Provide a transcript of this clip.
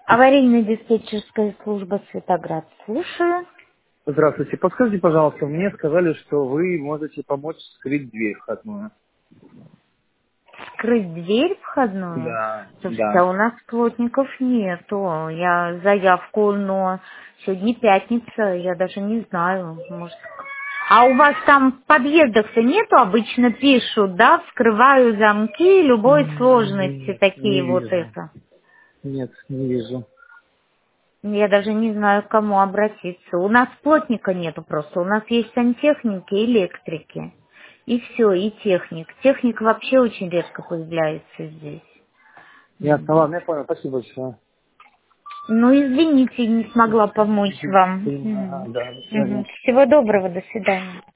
Аварийно-диспетчерская служба Светоград. Слушаю. Здравствуйте. Подскажите, пожалуйста, мне сказали, что вы можете помочь скрыть дверь входную. Скрыть дверь входную? Да, Слушайте, а да. у нас плотников нету. Я заявку, но сегодня пятница, я даже не знаю, может. А у вас там в подъездах-то нету? Обычно пишут, да, вскрываю замки любой сложности, Нет, такие не вот вижу. это. Нет, не вижу. Я даже не знаю, к кому обратиться. У нас плотника нету просто. У нас есть сантехники и электрики. И все, и техник. Техник вообще очень редко появляется здесь. Ясно, ладно, я понял. Спасибо большое. Ну, извините, не смогла помочь вам. Ага, да, до свидания. Мгм. Всего доброго, до свидания.